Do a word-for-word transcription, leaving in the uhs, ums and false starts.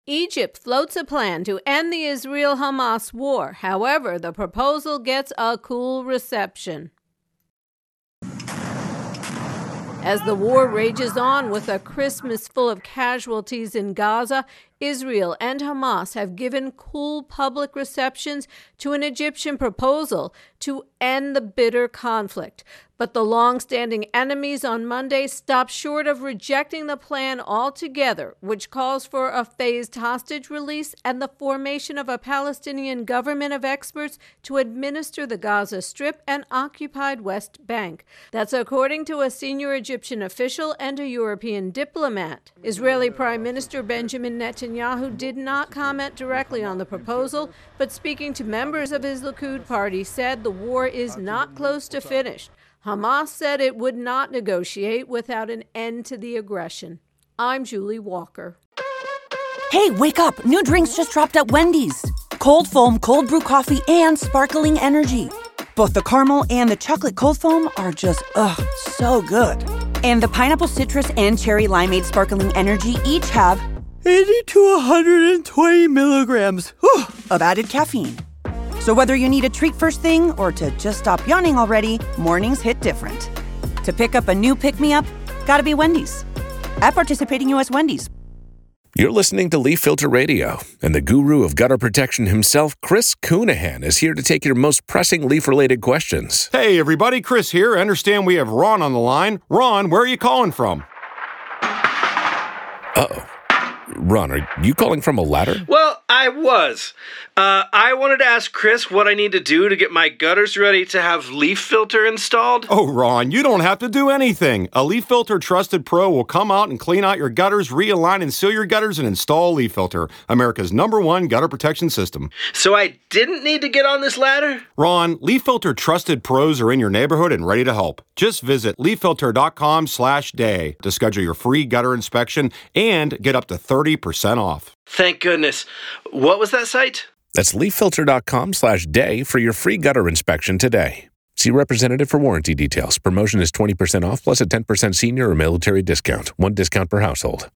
Egypt floats a plan to end the Israel-Hamas war. However, the proposal gets a cool reception. As the war rages on with a Christmas full of casualties in Gaza, Israel and Hamas have given cool public receptions to an Egyptian proposal to end the bitter conflict. But the long-standing enemies on Monday stopped short of rejecting the plan altogether, which calls for a phased hostage release and the formation of a Palestinian government of experts to administer the Gaza Strip and occupied West Bank. That's according to a senior Egyptian official and a European diplomat. Israeli Prime Minister Benjamin Netanyahu did not comment directly on the proposal, but speaking to members of his Likud party said the war is not close to finished. Hamas said it would not negotiate without an end to the aggression. I'm Julie Walker. Hey, wake up! New drinks just dropped at Wendy's. Cold foam, cold brew coffee, and sparkling energy. Both the caramel and the chocolate cold foam are just, ugh, so good. And the pineapple citrus and cherry limeade sparkling energy each have eighty to one hundred twenty milligrams whew, of added caffeine. So whether you need a treat first thing or to just stop yawning already, mornings hit different. To pick up a new pick-me-up, gotta be Wendy's. At participating U S Wendy's. You're listening to Leaf Filter Radio, and the guru of gutter protection himself, Chris Coonahan, is here to take your most pressing leaf-related questions. Hey, everybody, Chris here. I understand we have Ron on the line. Ron, where are you calling from? Uh-oh. Ron, are you calling from a ladder? Well, I was. Uh, I wanted to ask Chris what I need to do to get my gutters ready to have Leaf Filter installed. Oh, Ron, you don't have to do anything. A Leaf Filter Trusted Pro will come out and clean out your gutters, realign and seal your gutters, and install Leaf Filter, America's number one gutter protection system. So I didn't need to get on this ladder? Ron, Leaf Filter Trusted Pros are in your neighborhood and ready to help. Just visit leaffilter.com slash day to schedule your free gutter inspection and get up to thirty percent off. Thank goodness. What was that site? That's leaffilter.com slash day for your free gutter inspection today. See representative for warranty details. Promotion is twenty percent off plus a ten percent senior or military discount. One discount per household.